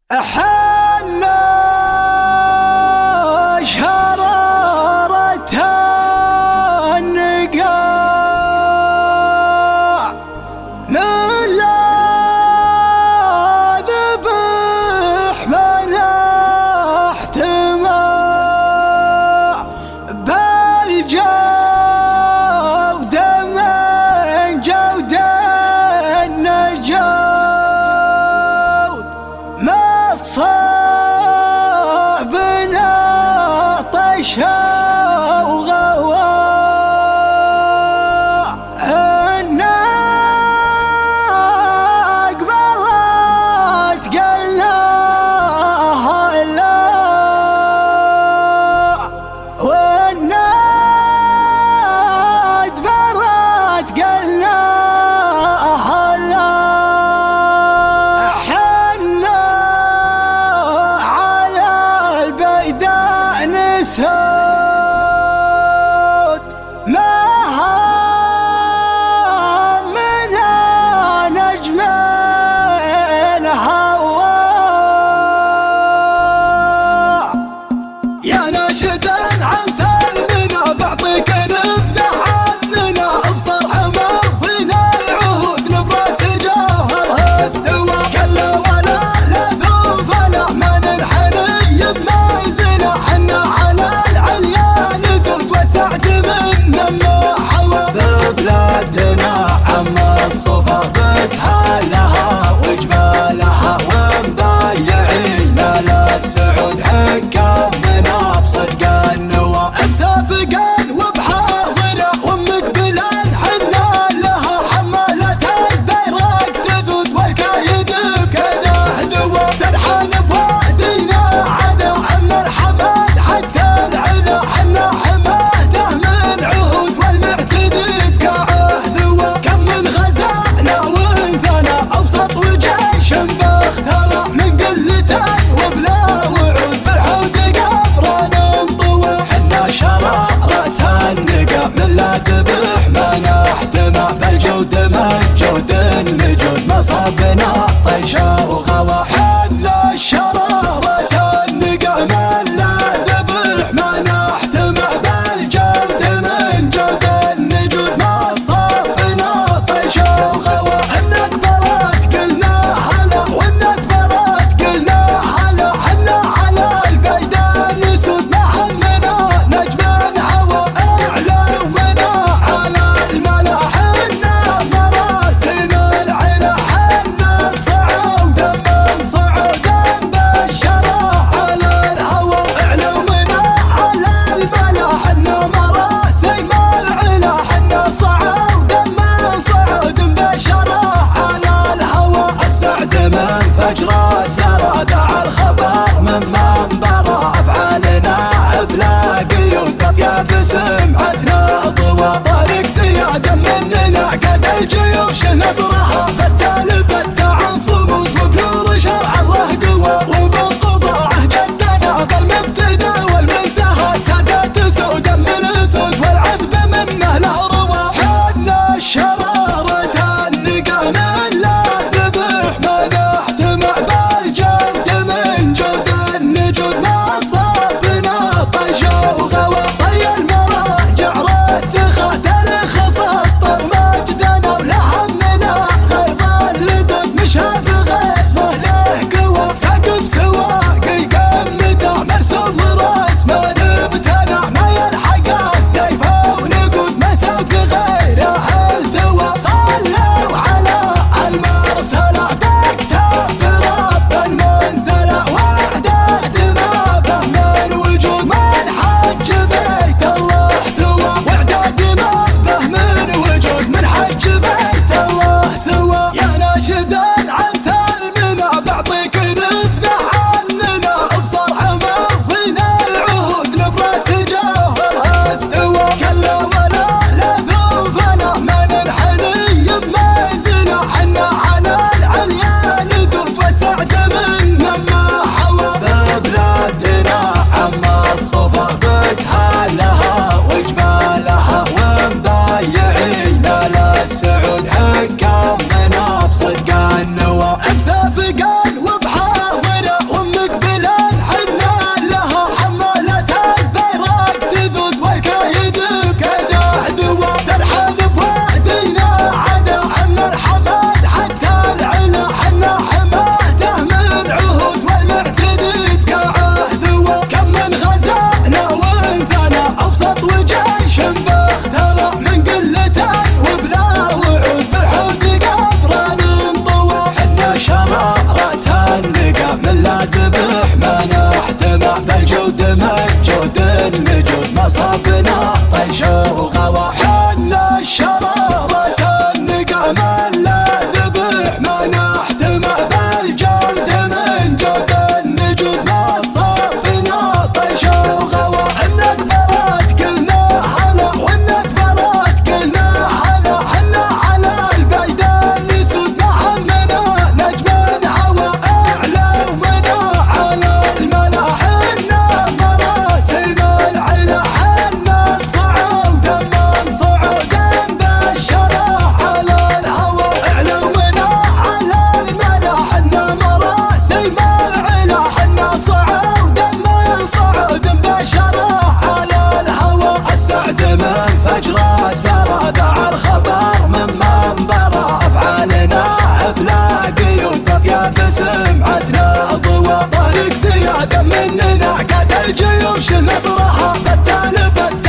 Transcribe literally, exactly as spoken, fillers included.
أحنا شرارة النقاع من لا ذبح من احتماع بالجودة من جود النجود ما صابنا طشا وغواء إنا أقبلت قلناها لا وإنا أدبرت قلناها لا حنا على البيداء نسود ما همنا نجم الهواء يا ناشدا عن سلمنا بعطيك نبذة عننا ابصر حما فينا العهود نبراس جوهرها استوى كلا ولا لذو فلا ما ننحني بمنزله حنا على العليا نزود وسعد منا ما حوى ببلادنا عم الصفا بسهالها وجبالها ومبايعين للسعود حكام من بصدق النوى بسابقا وبحاضرة ومقبلا حنا لها حمالة البيرق تذود والكايد بكذا هدوى سرحان بوادينا عدا عم الحماد حتى العذا حنا حماده من عهود والمعتدي بكعهد كم من غزانا وانثانا ابسط وجيش باخترع من قلة وبلا وعود بالعود قبران انطوى حنا شرارة النقا من لا ذبح ما نحتمى بالجود من جود النجود مصابنا طيشا وغوا حنا شرارة النقا من لا ذبح ما نحتمى بالجود من جود النجود مصابنا طيشا وغوا انك برات قلنا هلا وانك برات قلنا هلا حنا على البيداء نسود ما همنا نجم هوا اعلى ومنا على الملا حنا مراسم العلا حنا صعود من صعود بشرى على الهوى اعلى ومنا على الملا حنا مراسم العلا حنا صعود من صعود بشرى على الهوى السعد من فجر سرى ذع الخبر من منبر افعالنا بلا قيود بطياب سمعتنا ضوى طريق سيادة مننا قد الجيوش نصرها بتال بت عن صمود وبنور شرع الله قوى ومن قضاعه جدنا بالمبتدا والمنتهى سادات سودا من اسود والعذب منه لا روى حنا شرارة النقا من لا ذبح ما نحتمى بالجود من جود النجود مصابنا طيشا وغوى طي المراجع راسخة تلخص الطر مجدنا ولا همنا خيض اللدود حنا ذبح ما نحتمع بالجود من جود النجود ما صابنا طيش وغوى حنا الشرارة النقام لا ذبح ما نحتمع بالجود من جود النجود ما صابنا طيش وغوى انك برات قلنا هلا وانك برات قلنا هلا حنا على البيدان نسود محمنا نجم عوى اعلى ومنا على الملا حنا مراسم العلا حنا الصعود من صعود بالشرع على الهوى اعلى ومنا على الملا حنا مراسم العلا حنا صعود من صعود بالشرع على الهوى السعد من فجر سرى ذع الخبر من منبر افعالنا بلا قيود بطياب سمعتنا ضوى طريق زياده مننا قد الجيوش نصرها بتال بتال